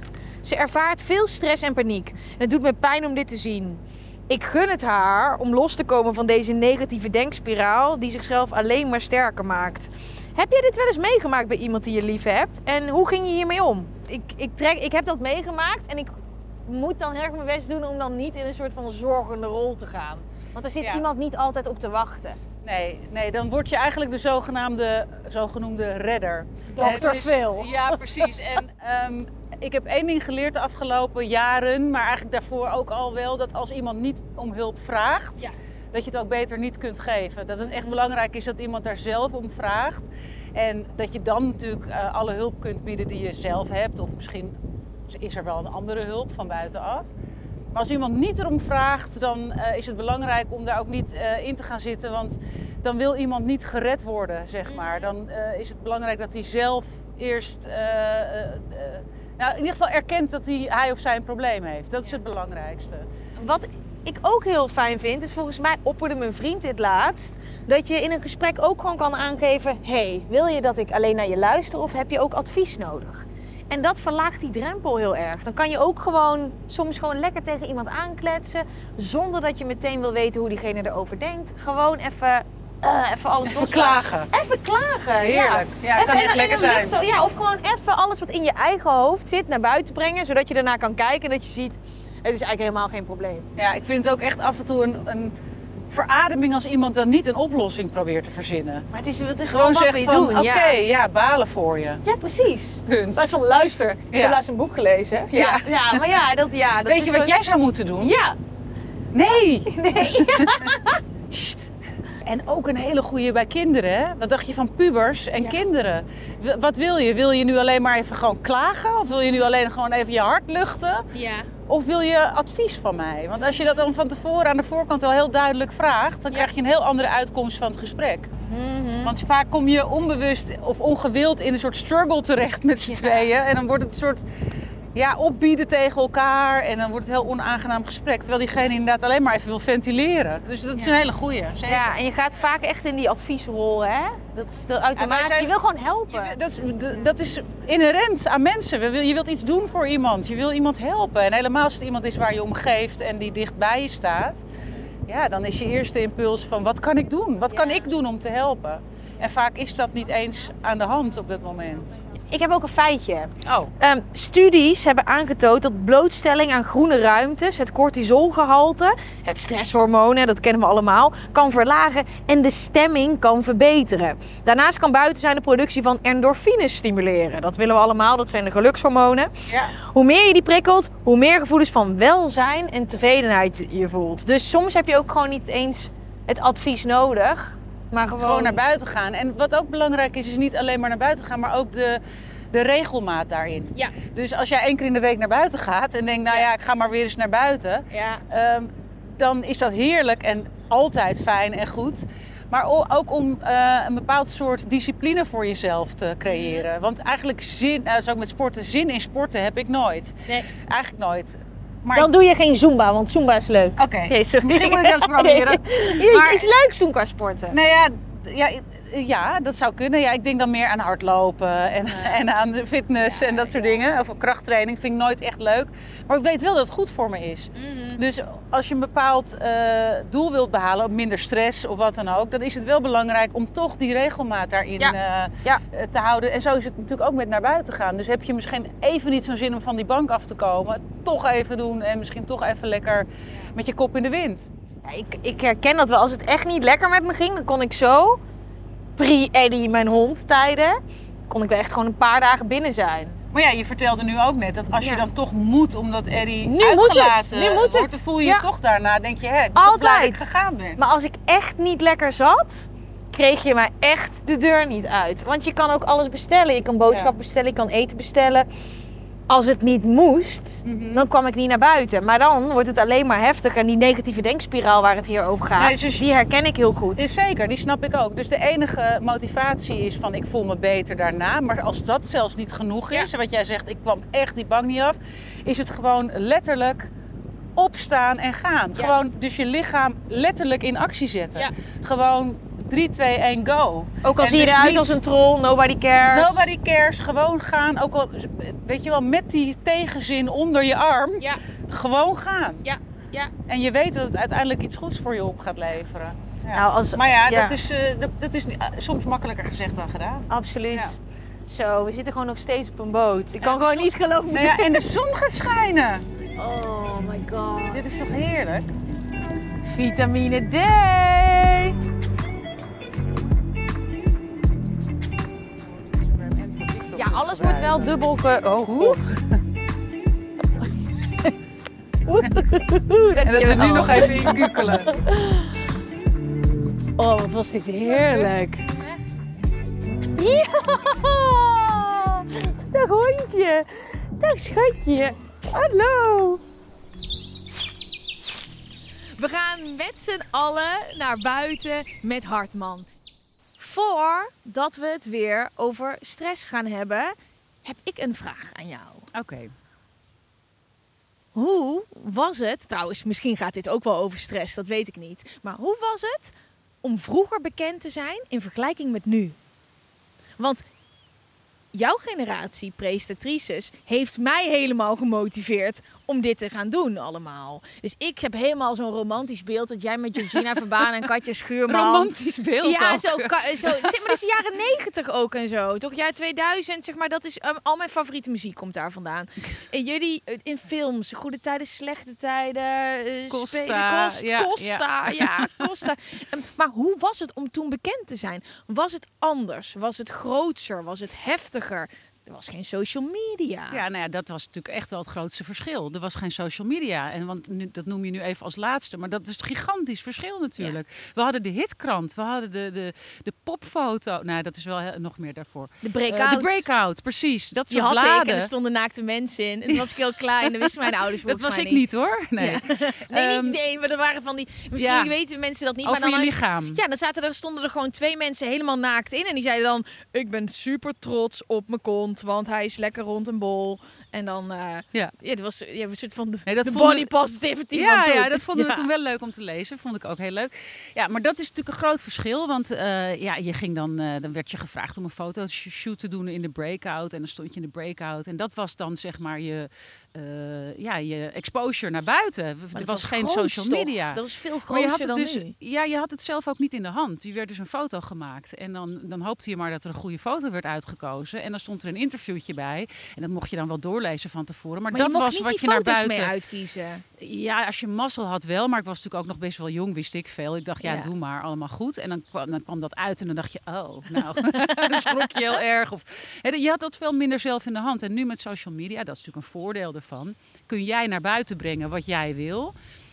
Ze ervaart veel stress en paniek. En het doet me pijn om dit te zien. Ik gun het haar om los te komen van deze negatieve denkspiraal die zichzelf alleen maar sterker maakt. Heb je dit wel eens meegemaakt bij iemand die je lief hebt? En hoe ging je hiermee om? Ik, ik, trek, ik heb dat meegemaakt en ik moet dan heel erg mijn best doen om dan niet in een soort van zorgende rol te gaan. Want er zit Ja. iemand niet altijd op te wachten. Nee, nee, dan word je eigenlijk de zogenaamde, zogenoemde redder. dokter Het is- Phil. Ja, precies. En um, ik heb één ding geleerd de afgelopen jaren, maar eigenlijk daarvoor ook al wel, dat als iemand niet om hulp vraagt, Ja. dat je het ook beter niet kunt geven. Dat het echt belangrijk is dat iemand daar zelf om vraagt. En dat je dan natuurlijk uh, alle hulp kunt bieden die je zelf hebt. Of misschien is er wel een andere hulp van buitenaf. Maar als iemand niet erom vraagt, dan uh, is het belangrijk om daar ook niet uh, in te gaan zitten. Want dan wil iemand niet gered worden, zeg maar. Dan uh, is het belangrijk dat hij zelf eerst uh, uh, uh, nou, in ieder geval erkent dat hij, hij of zij een probleem heeft. Dat is het belangrijkste. Wat ik ook heel fijn vind, is volgens mij opperde mijn vriend dit laatst, dat je in een gesprek ook gewoon kan aangeven, hey, wil je dat ik alleen naar je luister of heb je ook advies nodig? En dat verlaagt die drempel heel erg. Dan kan je ook gewoon soms gewoon lekker tegen iemand aankletsen, zonder dat je meteen wil weten hoe diegene erover denkt. Gewoon even, uh, even alles Even loslaten. klagen. Even klagen, Heerlijk. ja. Ja, het kan Even echt in- in lekker een zijn. lucht- ja, of gewoon even alles wat in je eigen hoofd zit naar buiten brengen, zodat je daarna kan kijken en dat je ziet, het is eigenlijk helemaal geen probleem. Ja, ik vind het ook echt af en toe een, een verademing als iemand dan niet een oplossing probeert te verzinnen. Maar het is, het is Gewoon gewoon wat zegt we van, doen. oké, Ja. ja, balen voor je. Ja, precies. Punt. Dat is van luister. Ik Ja. heb laatst een boek gelezen. Ja, ja. Ja. maar ja, dat, ja, dat Weet is je wat wel- jij zou moeten doen? Ja. Nee! Nee. Sst. En ook een hele goede bij kinderen, hè? Wat dacht je van pubers en Ja. kinderen? W- Wat wil je? Wil je nu alleen maar even gewoon klagen? Of wil je nu alleen gewoon even je hart luchten? Ja. Of wil je advies van mij? Want als je dat dan van tevoren aan de voorkant al heel duidelijk vraagt, dan Ja. krijg je een heel andere uitkomst van het gesprek. Mhm. Want vaak kom je onbewust of ongewild in een soort struggle terecht met z'n Ja. tweeën. En dan wordt het een soort ja, opbieden tegen elkaar. En dan wordt het een heel onaangenaam gesprek. Terwijl diegene inderdaad alleen maar even wil ventileren. Dus dat is Ja. een hele goeie. Zeker. Ja, en je gaat vaak echt in die adviesrol, hè? Dat is de automatisch. zijn- Je wil gewoon helpen. Je- Dat is, dat is inherent aan mensen. We wil- Je wilt iets doen voor iemand. Je wil iemand helpen. En helemaal als het iemand is waar je om geeft en die dicht bij je staat. Ja, dan is je eerste impuls van wat kan ik doen? Wat kan Ja. ik doen om te helpen? En vaak is dat niet eens aan de hand op dat moment. Ik heb ook een feitje. Oh. Um, studies hebben aangetoond dat blootstelling aan groene ruimtes het cortisolgehalte, het stresshormoon, hè, dat kennen we allemaal, kan verlagen en de stemming kan verbeteren. Daarnaast kan buiten zijn de productie van endorfines stimuleren. Dat willen we allemaal, dat zijn de gelukshormonen. Ja. Hoe meer je die prikkelt, hoe meer gevoelens van welzijn en tevredenheid je voelt. Dus soms heb je ook gewoon niet eens het advies nodig, maar gewoon, Gewoon naar buiten gaan. En wat ook belangrijk is, is niet alleen maar naar buiten gaan, maar ook de, de regelmaat daarin. Ja. Dus als jij één keer in de week naar buiten gaat en denkt, nou ja, ik ga maar weer eens naar buiten. Ja. Ehm, dan is dat heerlijk en altijd fijn en goed. Maar o- ook om eh, een bepaald soort discipline voor jezelf te creëren. Want eigenlijk zin, nou, dat is ook met sporten, zin in sporten heb ik nooit. Nee. Eigenlijk nooit. Maar Dan doe je geen Zumba, want Zumba is leuk. Oké, Nee, sorry. misschien moet ik dat eens proberen. Nee. Maar- Het is leuk Zumba sporten. Nou ja, ja, ja, dat zou kunnen. Ja, ik denk dan meer aan hardlopen en, en aan de fitness en dat soort dingen. Of krachttraining vind ik nooit echt leuk. Maar ik weet wel dat het goed voor me is. Dus als je een bepaald eh, doel wilt behalen, minder stress of wat dan ook, dan is het wel belangrijk om toch die regelmaat daarin Ja. eh, Ja. eh, te houden. En zo is het natuurlijk ook met naar buiten gaan. Dus heb je misschien even niet zo'n zin om van die bank af te komen, toch even doen en misschien toch even lekker met je kop in de wind. Ja, ik, ik herken dat wel. Als het echt niet lekker met me ging, dan kon ik zo, pre-Eddie, mijn hond, tijden, kon ik wel echt gewoon een paar dagen binnen zijn. Maar ja, je vertelde nu ook net dat als je Ja. dan toch moet, omdat Eddie Nu moet het, uitgelaten nu moet wordt, het. dan voel je Ja. je toch daarna, denk je, hè, ik ben toch blij dat ik Altijd. gegaan ben. Maar als ik echt niet lekker zat, kreeg je mij echt de deur niet uit. Want je kan ook alles bestellen. Je kan boodschappen bestellen, je kan eten bestellen. Als het niet moest, Mhm. dan kwam ik niet naar buiten. Maar dan wordt het alleen maar heftiger. En die negatieve denkspiraal waar het hier over gaat, Nee, dus- die herken ik heel goed. Is zeker, die snap ik ook. Dus de enige motivatie is van ik voel me beter daarna. Maar als dat zelfs niet genoeg is, en wat jij zegt, ik kwam echt die bank niet af, is het gewoon letterlijk opstaan en gaan. Ja. Gewoon dus je lichaam letterlijk in actie zetten. Ja. Gewoon drie, twee, één, go. Ook al En zie je dus eruit niet- als een troll, nobody cares. Nobody cares, gewoon gaan. Ook al, weet je wel, met die tegenzin onder je arm. Ja, Gewoon gaan. ja, ja. En je weet dat het uiteindelijk iets goeds voor je op gaat leveren. Ja. Nou, als, Maar ja, ja. Dat, is, uh, dat, dat is uh, soms makkelijker gezegd dan gedaan. Absoluut. Ja. Zo, we zitten gewoon nog steeds op een boot. Ik kan Ja, gewoon zon- niet geloven. Nou ja, en de zon gaat schijnen. Oh my god. Dit is toch heerlijk? Vitamine D. Ja, alles wordt wel dubbel ge... Oh god. En dat we nu nog even inkukelen. Oh, wat was dit heerlijk. Ja! Dag hondje. Dag schatje. Hallo. We gaan met z'n allen naar buiten met Hartman. Voordat we het weer over stress gaan hebben, heb ik een vraag aan jou. Oké. Okay. Hoe was het, trouwens misschien gaat dit ook wel over stress, dat weet ik niet. Maar hoe was het om vroeger bekend te zijn in vergelijking met nu? Want jouw generatie presentatrices heeft mij helemaal gemotiveerd om dit te gaan doen allemaal. Dus ik heb helemaal zo'n romantisch beeld dat jij met Georgina Verbaan en Katja Schuurman... Romantisch beeld Ja, ook. zo, ka- zo. Zeg maar, dat is de jaren negentig ook en zo. Toch, jaar tweeduizend, zeg maar, dat is... Um, al mijn favoriete muziek komt daar vandaan. En jullie uh, in films, goede tijden, slechte tijden... Uh, Costa, spelen, Kost, ja, Costa, ja, ja Costa. Um, maar hoe was het om toen bekend te zijn? Was het anders? Was het grootser? Was het heftiger? Er was geen social media. Ja, nou ja, dat was natuurlijk echt wel het grootste verschil. Er was geen social media. En want nu, dat noem je nu even als laatste. Maar dat was een gigantisch verschil natuurlijk. Ja. We hadden de hitkrant. We hadden de, de, de popfoto. Nou, dat is wel heel, nog meer daarvoor. De breakout. Uh, de breakout, precies. Dat soort Die had bladen. ik en er stonden naakte mensen in. En toen was ik heel klein. Dat wisten mijn ouders Dat was mij ik niet. niet hoor. Nee, Ja. nee um, niet nee, maar er waren van die... Misschien ja. weten mensen dat niet. Over maar dan je lichaam. Ja, dan zaten er, stonden er gewoon twee mensen helemaal naakt in. En die zeiden dan... Ik ben super trots op mijn kont. Want hij is lekker rond een bol. En dan... Uh, ja. ja, dat was ja, een soort van de, nee, dat de vonden body positivity ja, van toen. ja, dat vonden we ja. toen wel leuk om te lezen. Vond ik ook heel leuk. Ja, maar dat is natuurlijk een groot verschil. Want uh, ja, je ging dan, uh, dan werd je gevraagd om een fotoshoot te doen in de breakout. En dan stond je in de breakout. En dat was dan zeg maar je... Uh, ja, je exposure naar buiten. Er was, was geen groot, social media. Dat was veel maar je had groter het dan dus, nu. Ja, je had het zelf ook niet in de hand. Je werd dus een foto gemaakt. En dan, dan hoopte je maar dat er een goede foto werd uitgekozen. En dan stond er een interviewtje bij. En dat mocht je dan wel doorlezen van tevoren. Maar, maar dat je was niet wat die je naar buiten... mee uitkiezen. Ja, als je mazzel had wel. Maar ik was natuurlijk ook nog best wel jong, wist ik veel. Ik dacht, ja, ja. doe maar, allemaal goed. En dan kwam, dan kwam dat uit en dan dacht je, oh, nou, dan schrok je heel erg. Of, he, je had dat veel minder zelf in de hand. En nu met social media, dat is natuurlijk een voordeel ervan, kun jij naar buiten brengen wat jij wil.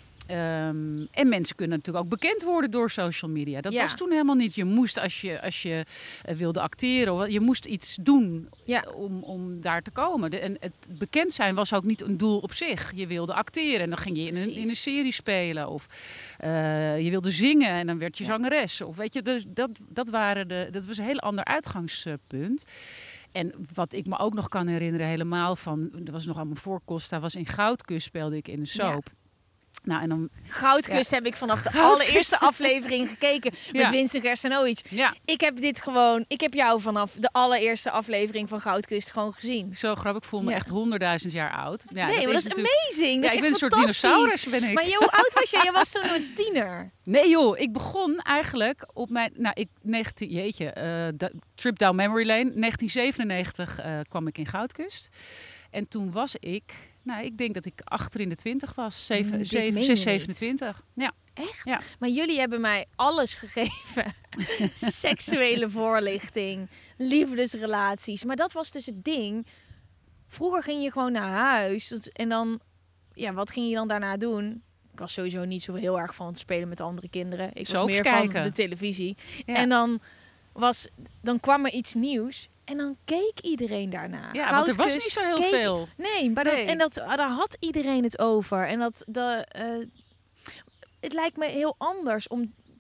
Um, en mensen kunnen natuurlijk ook bekend worden door social media. Dat ja. was toen helemaal niet. Je moest, als je, als je uh, wilde acteren, je moest iets doen ja. om, om daar te komen. De, en het bekend zijn was ook niet een doel op zich. Je wilde acteren en dan ging je in een, in een serie spelen. Of uh, je wilde zingen en dan werd je ja. zangeres. Of weet je, dus dat, dat, waren de, dat was een heel ander uitgangspunt. En wat ik me ook nog kan herinneren helemaal van... Er was nog allemaal voor Costa, was in Goudkust speelde ik in een soap. Ja. Nou, en dan, Goudkust ja. heb ik vanaf de Goudkust. allereerste aflevering gekeken met ja. Winston Gerstenovic. Ja. Ik heb dit gewoon, ik heb jou vanaf de allereerste aflevering van Goudkust gewoon gezien. Zo grappig, ik voel me ja. echt honderdduizend jaar oud. Ja, nee, dat maar is dat is natuurlijk... amazing. Dat ja, is ik ben een soort dinosaurus, ben ik. Maar hoe oud was jij? Je was toen een tiener. Nee joh, ik begon eigenlijk op mijn, nou ik, negentien, jeetje, uh, da, trip down memory lane. negentien zevenennegentig uh, kwam ik in Goudkust. En toen was ik... Nou, ik denk dat ik achter in de twintig was. zeven, zeven, zes, zevenentwintig. Ja. Echt? Ja. Maar jullie hebben mij alles gegeven. Seksuele voorlichting, liefdesrelaties. Maar dat was dus het ding. Vroeger ging je gewoon naar huis. En dan, ja, wat ging je dan daarna doen? Ik was sowieso niet zo heel erg van het spelen met andere kinderen. Ik was meer kijken. van de televisie. Ja. En dan, was, dan kwam er iets nieuws. En dan keek iedereen daarna. Ja, want er was niet zo heel keek, veel. Nee, maar nee. Dat, en dat, daar had iedereen het over. En dat, dat uh, het lijkt me heel anders om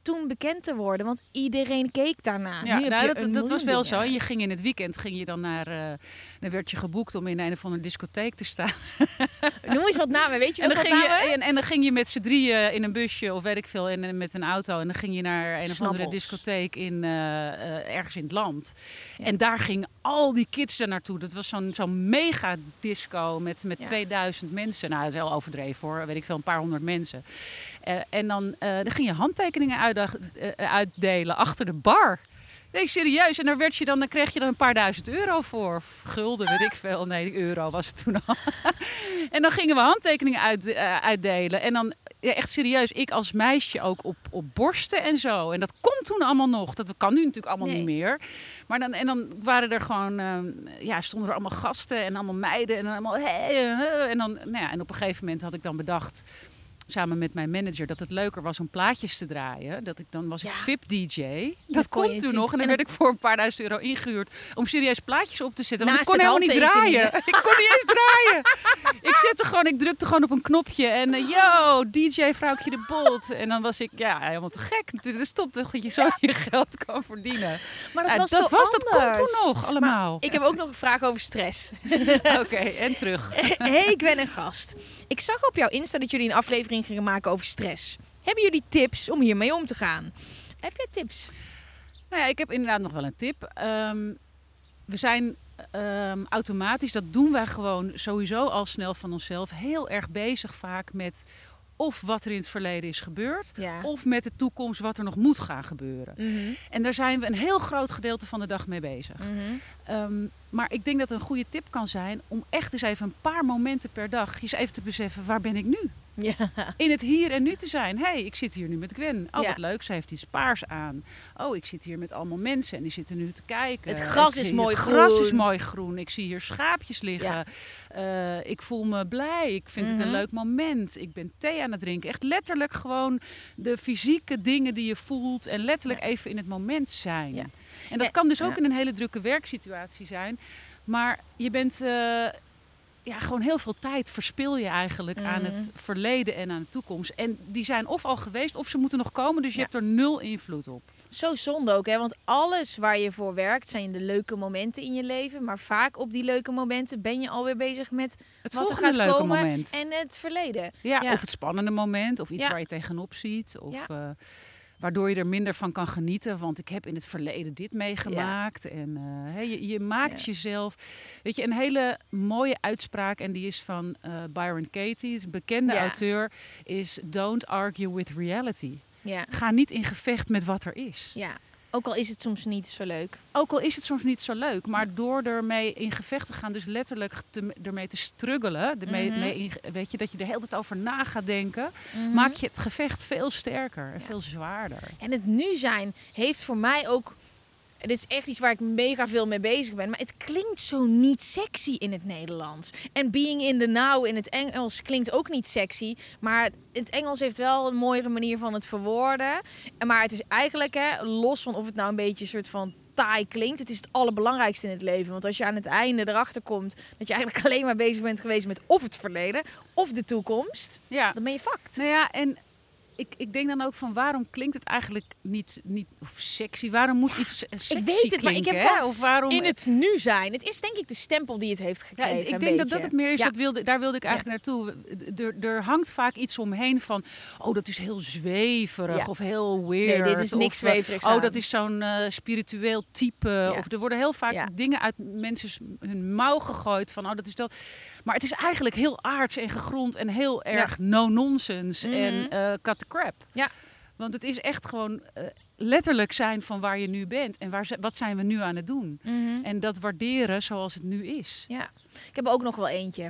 toen bekend te worden, want iedereen keek daarna. Ja, nu heb nou, je dat, een dat was miljoen wel zo. dingen. Je ging in het weekend ging je dan naar, uh, dan werd je geboekt om in een of andere discotheek te staan. Noem eens wat namen, weet je En nog dan, wat ging je, namen? en, en dan ging je met z'n drieën in een busje of weet ik veel, en, en met een auto. En dan ging je naar een of andere Snappels. discotheek in, uh, uh, ergens in het land. Ja. En daar gingen al die kids er naartoe. Dat was zo'n, zo'n mega disco met, met Ja. tweeduizend mensen. Nou, dat is heel overdreven hoor, weet ik veel, een paar honderd mensen. Uh, en dan, uh, dan ging je handtekeningen uitdag, uh, uitdelen achter de bar. Nee, serieus. En daar, werd je dan, dan kreeg je dan een paar duizend euro voor. Gulden, weet ik veel. Nee, euro was het toen al. En dan gingen we handtekeningen uit, uh, uitdelen. En dan, ja, echt serieus, ik als meisje ook op, op borsten en zo. En dat kon toen allemaal nog. Dat kan nu natuurlijk allemaal Nee. niet meer. Maar dan, en dan waren er gewoon, uh, ja, stonden er allemaal gasten en allemaal meiden. En, allemaal, hey, uh, en, dan, nou ja, en op een gegeven moment had ik dan bedacht, samen met mijn manager, dat het leuker was om plaatjes te draaien. Dat ik, dan was ik Ja. V I P-D J. Dat, Dat kon kon je toen zien. nog. En dan En werd ik voor een paar duizend euro ingehuurd om serieus plaatjes op te zetten. Want Naast ik kon het helemaal niet draaien. handtekeningen. Ik kon niet eens draaien. Ik zette gewoon, ik drukte gewoon op een knopje. En uh, yo, D J vrouwtje de Bolt. En dan was ik, ja, helemaal te gek natuurlijk. Dus stop toch dat je zo je geld kan verdienen. Maar dat Ja, was dat, zo was, dat kon anders. toen nog allemaal. Maar ik heb ook nog een vraag over stress. Oké, en terug. Hey, ik ben een gast. Ik zag op jouw Insta dat jullie een aflevering gingen maken over stress. Hebben jullie tips om hiermee om te gaan? Heb jij tips? Nou ja, ik heb inderdaad nog wel een tip. Um, we zijn um, automatisch, dat doen wij gewoon sowieso al snel van onszelf, heel erg bezig vaak met of wat er in het verleden is gebeurd, Ja. of met de toekomst wat er nog moet gaan gebeuren. Mm-hmm. En daar zijn we een heel groot gedeelte van de dag mee bezig. Mm-hmm. Um, maar ik denk dat een goede tip kan zijn om echt eens even een paar momenten per dag eens even te beseffen, waar ben ik nu? Ja. In het hier en nu te zijn. Hé, hey, ik zit hier nu met Gwen. Oh, Ja. wat leuk. Ze heeft iets paars aan. Oh, ik zit hier met allemaal mensen en die zitten nu te kijken. Het gras Ik is zie- mooi Het gras groen. is mooi groen. Ik zie hier schaapjes liggen. Uh, ik voel me blij. Ik vind Mhm. het een leuk moment. Ik ben thee aan het drinken. Echt letterlijk gewoon de fysieke dingen die je voelt. En letterlijk Ja. even in het moment zijn. Ja. En dat Ja. kan dus ook Ja. in een hele drukke werksituatie zijn. Maar je bent... Uh, Ja, gewoon heel veel tijd verspil je eigenlijk Mhm. aan het verleden en aan de toekomst. En die zijn of al geweest of ze moeten nog komen. Dus je Ja. hebt er nul invloed op. Zo zonde ook, hè? Want alles waar je voor werkt zijn de leuke momenten in je leven. Maar vaak op die leuke momenten ben je alweer bezig met Het wat er volgende gaat leuke komen moment. en het verleden. Ja, Ja. of het spannende moment. Of iets Ja. waar je tegenop ziet. Of Ja. uh, waardoor je er minder van kan genieten. Want ik heb in het verleden dit meegemaakt. En uh, hey, je, je maakt Ja. jezelf... Weet je, een hele mooie uitspraak. En die is van uh, Byron Katie. Een bekende Ja. auteur. Is don't argue with reality. Ja. Ga niet in gevecht met wat er is. Ja. Ook al is het soms niet zo leuk. Ook al is het soms niet zo leuk, maar door ermee in gevecht te gaan, dus letterlijk te, ermee te struggelen, ermee, Mhm. mee in, weet je, dat je er heel de tijd over na gaat denken, Mhm. maak je het gevecht veel sterker en Ja. veel zwaarder. En het nu zijn heeft voor mij ook... Dit is echt iets waar ik mega veel mee bezig ben. Maar het klinkt zo niet sexy in het Nederlands. En being in the now in het Engels klinkt ook niet sexy. Maar het Engels heeft wel een mooiere manier van het verwoorden. Maar het is eigenlijk, hè, los van of het nou een beetje een soort van taai klinkt. Het is het allerbelangrijkste in het leven. Want als je aan het einde erachter komt dat je eigenlijk alleen maar bezig bent geweest met of het verleden of de toekomst. Ja, Dan ben je fucked. nou ja, en ik, ik denk dan ook van waarom klinkt het eigenlijk niet, niet of sexy? Waarom moet iets sexy ik weet het, maar ik klinken, heb hè? gewoon Of waarom In het nu zijn. Het is denk ik de stempel die het heeft Ja, gekregen. ik een denk dat beetje. dat het meer is, Ja. dat wilde, daar wilde ik eigenlijk naartoe. Er, er hangt vaak iets omheen van, oh dat is heel zweverig Ja. of heel weird. Nee, dit is niks of, uh, zweverigs Oh, aan. dat is zo'n uh, spiritueel type. Of er worden heel vaak Ja. dingen uit mensen hun mouw gegooid van, oh dat is dat. Maar het is eigenlijk heel aards en gegrond en heel erg no-nonsense Mhm. en uh, cut the crap. Ja. Want het is echt gewoon uh, letterlijk zijn van waar je nu bent en waar, wat zijn we nu aan het doen. Mhm. En dat waarderen zoals het nu is. Ja, ik heb ook nog wel eentje.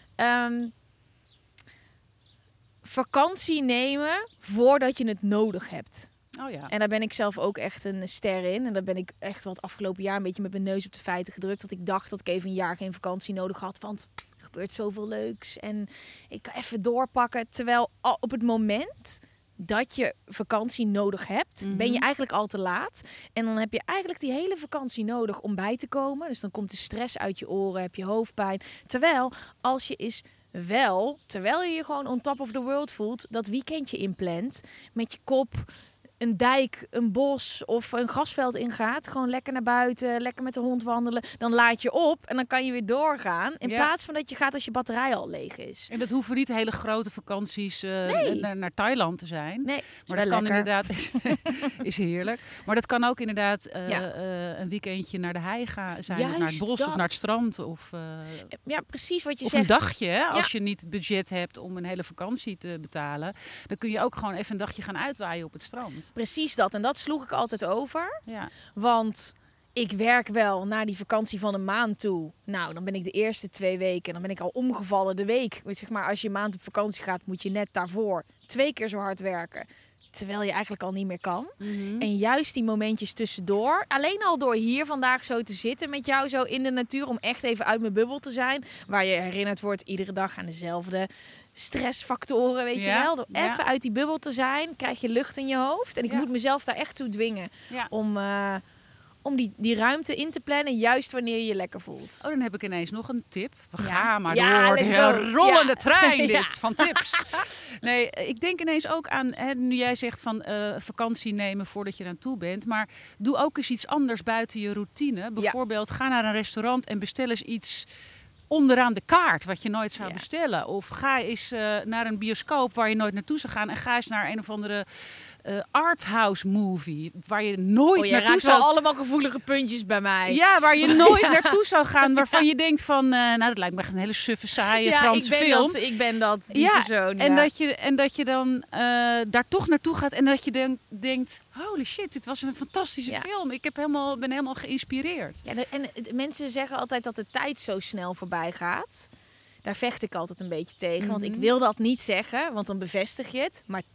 Um, vakantie nemen voordat je het nodig hebt. Oh ja. En daar ben ik zelf ook echt een ster in. En daar ben ik echt wel het afgelopen jaar een beetje met mijn neus op de feiten gedrukt. Dat ik dacht dat ik even een jaar geen vakantie nodig had. Want er gebeurt zoveel leuks. En ik kan even doorpakken. Terwijl al op het moment dat je vakantie nodig hebt, Mhm. ben je eigenlijk al te laat. En dan heb je eigenlijk die hele vakantie nodig om bij te komen. Dus dan komt de stress uit je oren, heb je hoofdpijn. Terwijl als je is wel, terwijl je je gewoon on top of the world voelt, dat weekendje inplant met je kop een dijk, een bos of een grasveld ingaat. Gewoon lekker naar buiten, lekker met de hond wandelen. Dan laad je op en dan kan je weer doorgaan. In Ja. plaats van dat je gaat als je batterij al leeg is. En dat hoeven niet hele grote vakanties uh, Nee. naar, naar Thailand te zijn. Nee, Maar dat kan lekker. inderdaad, is, is heerlijk. Maar dat kan ook inderdaad uh, Ja. uh, een weekendje naar de hei gaan zijn. Juist of naar het bos dat. of naar het strand. Of, uh, Ja, precies wat je of zegt. een dagje, hè? Als je niet budget hebt om een hele vakantie te betalen. Dan kun je ook gewoon even een dagje gaan uitwaaien op het strand. Precies dat. En dat sloeg ik altijd over. Ja. Want ik werk wel naar die vakantie van een maand toe. Nou, dan ben ik de eerste twee weken. Dan ben ik al omgevallen de week. Weet je, zeg maar, als je een maand op vakantie gaat, moet je net daarvoor twee keer zo hard werken. Terwijl je eigenlijk al niet meer kan. Mm-hmm. En juist die momentjes tussendoor. Alleen al door hier vandaag zo te zitten met jou zo in de natuur. Om echt even uit mijn bubbel te zijn. Waar je herinnerd wordt iedere dag aan dezelfde stressfactoren, weet Ja, je wel. Door ja. even uit die bubbel te zijn, krijg je lucht in je hoofd. En ik Ja. moet mezelf daar echt toe dwingen. Ja. Om, uh, om die, die ruimte in te plannen, juist wanneer je je lekker voelt. Oh, dan heb ik ineens nog een tip. We Ja. gaan maar Ja, door. let's De go. rollende Ja. trein dit Ja. van tips. Nee, ik denk ineens ook aan, hè, nu jij zegt van uh, vakantie nemen voordat je eraan toe bent. Maar doe ook eens iets anders buiten je routine. Bijvoorbeeld ga naar een restaurant en bestel eens iets onderaan de kaart wat je nooit zou Ja. bestellen. Of ga eens uh, naar een bioscoop waar je nooit naartoe zou gaan. En ga eens naar een of andere uh, arthouse movie waar je nooit Oh, je naartoe raakt zou... wel allemaal gevoelige puntjes bij mij. Ja, waar je nooit Ja. naartoe zou gaan. Waarvan je denkt van, uh, nou dat lijkt me echt een hele suffe, saaie Ja, Franse ik ben film. Dat, ik ben dat, die Ja, persoon. en, ja. dat je, en dat je dan uh, daar toch naartoe gaat en dat je denk, denkt, holy shit, dit was een fantastische Ja. film. Ik heb helemaal, ben helemaal geïnspireerd. Ja, de- en het- mensen zeggen altijd dat de tijd zo snel voorbij gaat. Daar vecht ik altijd een beetje tegen. Want ik Mhm. wil dat niet zeggen, want dan bevestig je het. Maar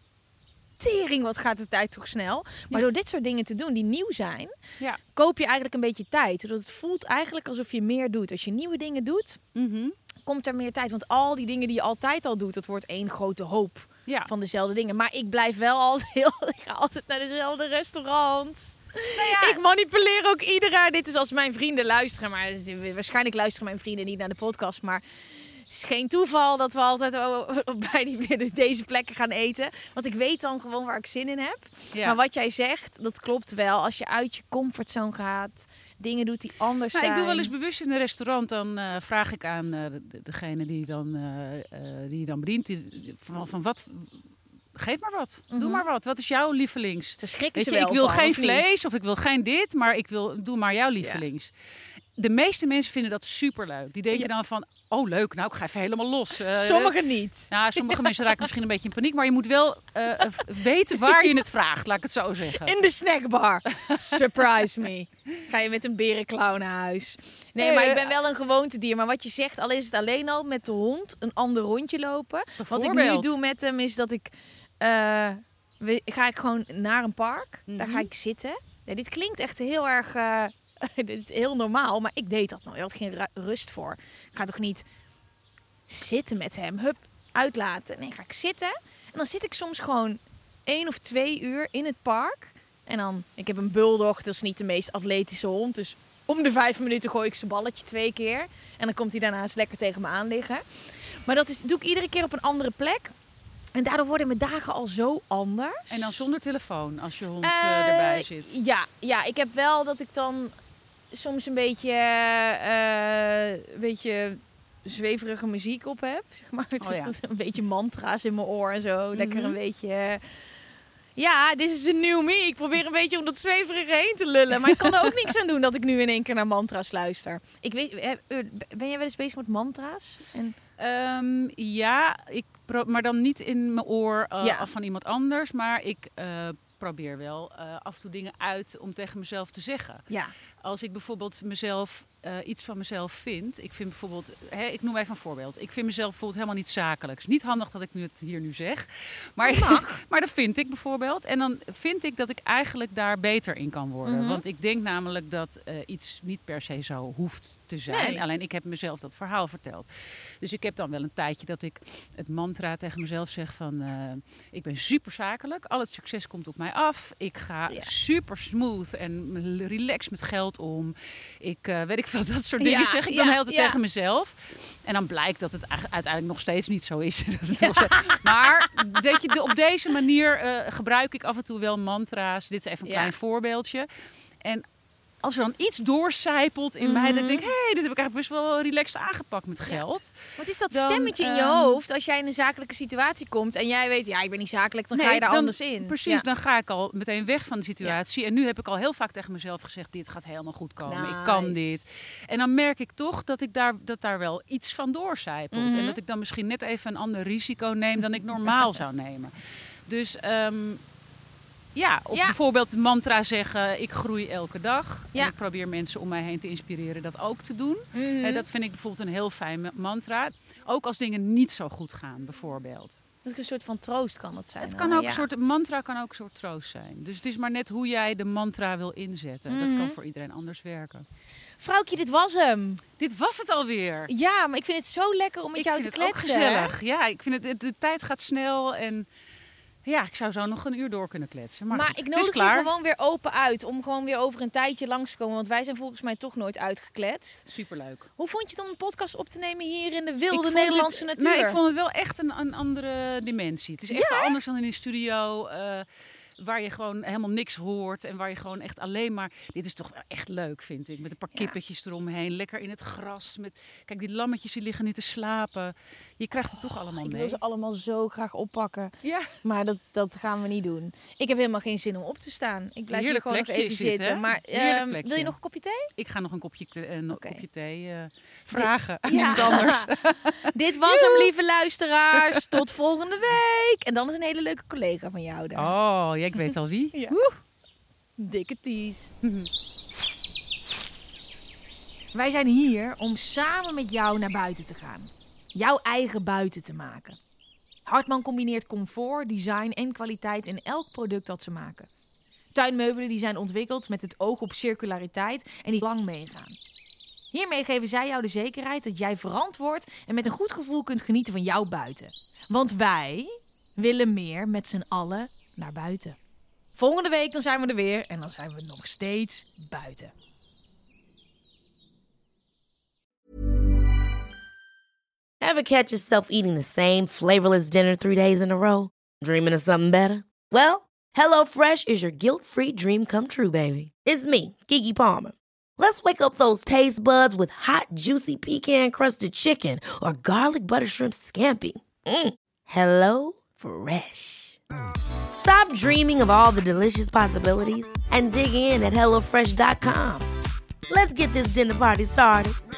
tering, wat gaat de tijd toch snel. Maar Ja. door dit soort dingen te doen die nieuw zijn, Ja. koop je eigenlijk een beetje tijd. Zodat het voelt eigenlijk alsof je meer doet. Als je nieuwe dingen doet, Mhm. komt er meer tijd. Want al die dingen die je altijd al doet, dat wordt één grote hoop Ja. van dezelfde dingen. Maar ik blijf wel altijd heel... Ik ga altijd naar dezelfde restaurants. Ik manipuleer ook iedereen. Dit is als mijn vrienden luisteren. Maar waarschijnlijk luisteren mijn vrienden niet naar de podcast. Maar het is geen toeval dat we altijd oh, bij die, deze plekken gaan eten. Want ik weet dan gewoon waar ik zin in heb. Ja. Maar wat jij zegt, dat klopt wel. Als je uit je comfortzone gaat, dingen doet die anders Nou, zijn. ik doe wel eens bewust in een restaurant, dan uh, vraag ik aan uh, de, degene die dan, uh, uh, die je dan bedient, die, van, van wat... Geef maar wat. Doe Mhm. maar wat. Wat is jouw lievelings? Daar schrikken Weet ze je, wel ik wil van, geen of niet? vlees of ik wil geen dit, maar ik wil doe maar jouw lievelings. De meeste mensen vinden dat superleuk. Die denken Ja. dan van, oh leuk, nou ik ga even helemaal los. Uh, Sommigen niet. Nou, sommige mensen raken misschien een beetje in paniek, maar je moet wel uh, weten waar je het vraagt, laat ik het zo zeggen. In de snackbar. Surprise me. Ga je met een berenklauw naar huis. Nee, Nee, maar ik eh, ben wel een gewoontedier. Maar wat je zegt, al is het alleen al met de hond een ander rondje lopen. Wat ik nu Bijvoorbeeld. doe met hem is dat ik... eh, we- ga ik gewoon naar een park. Daar ga Mhm. ik zitten. Nee, dit klinkt echt heel erg... eh, dit is heel normaal, maar ik deed dat nooit. Ik had geen ru- rust voor. Ik ga toch niet zitten met hem. Hup, uitlaten. Nee, ga ik zitten. En dan zit ik soms gewoon één of twee uur in het park. En dan, ik heb een bulldog, dat is niet de meest atletische hond. Dus om de vijf minuten gooi ik zijn balletje twee keer. En dan komt hij daarna eens lekker tegen me aan liggen. Maar dat is, doe ik iedere keer op een andere plek. En daardoor worden mijn dagen al zo anders. En dan zonder telefoon, als je hond Eh, uh, erbij zit. Ja, ja, ik heb wel dat ik dan soms een beetje, eh, een beetje zweverige muziek op heb. Zeg maar. Oh ja. Een beetje mantra's in mijn oor en zo. Lekker Mhm. een beetje... Ja, dit is een new me. Ik probeer een beetje om dat zweverige heen te lullen. Maar ik kan er ook niks aan doen dat ik nu in één keer naar mantra's luister. Ik weet, eh, eh, ben jij wel eens bezig met mantra's? En... Um, ja, ik pro- maar dan niet in mijn oor uh, Ja. af van iemand anders. Maar ik uh, probeer wel uh, af en toe dingen uit om tegen mezelf te zeggen. Ja. Als ik bijvoorbeeld mezelf, uh, iets van mezelf vind. Ik vind bijvoorbeeld, hè, ik noem even een voorbeeld. Ik vind mezelf bijvoorbeeld helemaal niet zakelijk. Het is niet handig dat ik nu het hier nu zeg. Maar, maar dat vind ik bijvoorbeeld. En dan vind ik dat ik eigenlijk daar beter in kan worden. Mhm. Want ik denk namelijk dat uh, iets niet per se zo hoeft te zijn. Nee. Alleen ik heb mezelf dat verhaal verteld. Dus ik heb dan wel een tijdje dat ik het mantra tegen mezelf zeg van... Uh, ik ben super zakelijk. Al het succes komt op mij af. Ik ga Ja. super smooth en relaxed met geld om. Ik uh, weet ik dat, dat soort dingen Ja, zeg ik ja, dan heel tijd ja. tegen mezelf. En dan blijkt dat het eigenlijk uiteindelijk nog steeds niet zo is. Dat het nog steeds- maar weet je, de- op deze manier uh, gebruik ik af en toe wel mantra's. Dit is even een Ja. klein voorbeeldje. En als er dan iets doorcijpelt in mij, dan denk ik, hé, hey, dit heb ik eigenlijk best wel relaxed aangepakt met geld. Wat is dat Dan, stemmetje in je ehm, hoofd als jij in een zakelijke situatie komt en jij weet, ja, ik ben niet zakelijk, dan ga Nee, je daar dan- anders in. Precies, Ja. dan ga ik al meteen weg van de situatie. En nu heb ik al heel vaak tegen mezelf gezegd, dit gaat helemaal goed komen. Ik kan Nice. dit. En dan merk ik toch dat ik daar, dat daar wel iets van doorcijpelt. Mhm. En dat ik dan misschien net even een ander risico neem dan ik normaal zou nemen. Dus ehm, ja, of Ja. bijvoorbeeld de mantra zeggen, ik groei elke dag. Ja. En ik probeer mensen om mij heen te inspireren dat ook te doen. Mhm. En dat vind ik bijvoorbeeld een heel fijn ma- mantra. Ook als dingen niet zo goed gaan, bijvoorbeeld. Dat is een soort van troost kan het zijn. Het kan dan, ook ja. een soort, een mantra kan ook een soort troost zijn. Dus het is maar net hoe jij de mantra wil inzetten. Dat kan Mhm. voor iedereen anders werken. Vrouwtje, dit was hem. Dit was het alweer. Ja, maar ik vind het zo lekker om met ik jou vind te het kletsen. ook gezellig. Ja, ik vind het, de, de tijd gaat snel en ja, ik zou zo nog een uur door kunnen kletsen. Maar, Maar goed, ik het is nodig je klaar. gewoon weer open uit om gewoon weer over een tijdje langs te komen. Want wij zijn volgens mij toch nooit uitgekletst. Superleuk. Hoe vond je het om een podcast op te nemen hier in de Ik wilde vond Nederlandse het- natuur? Nee, ik vond het wel echt een, een andere dimensie. Het is echt Ja, hè? anders dan in een studio. eh, waar je gewoon helemaal niks hoort. En waar je gewoon echt alleen maar... Dit is toch wel echt leuk, vind ik. Met een paar Ja. kippetjes eromheen. Lekker in het gras. Met, kijk, die lammetjes die liggen nu te slapen. Je krijgt het toch allemaal Ik mee. wil ze allemaal zo graag oppakken. Ja, Maar dat, dat gaan we niet doen. Ik heb helemaal geen zin om op te staan. Ik blijf hier Heerlijk gewoon nog plekje even is dit, zitten. hè? Maar Heerlijk ehm, plekje. wil je nog een kopje thee? ik ga nog een kopje, eh, een Oké. kopje thee eh, vragen aan Ja. iemand anders. Dit was hem, lieve luisteraars. Tot volgende week. En dan is een hele leuke collega van jou daar. Oh, ja, ik weet al wie. Ja. Dikke tease. Wij zijn hier om samen met jou naar buiten te gaan. Jouw eigen buiten te maken. Hartman combineert comfort, design en kwaliteit in elk product dat ze maken. Tuinmeubelen die zijn ontwikkeld met het oog op circulariteit en die lang meegaan. Hiermee geven zij jou de zekerheid dat jij verantwoord en met een goed gevoel kunt genieten van jouw buiten. Want wij willen meer met z'n allen naar buiten. Volgende week dan zijn we er weer en dan zijn we nog steeds buiten. Ever catch yourself eating the same flavorless dinner three days in a row? Dreaming of something better? Well, HelloFresh is your guilt-free dream come true, baby. It's me, Keke Palmer. Let's wake up those taste buds with hot, juicy pecan-crusted chicken or garlic butter shrimp scampi. Mm. Hello Fresh. Stop dreaming of all the delicious possibilities and dig in at hello fresh dot com. Let's get this dinner party started.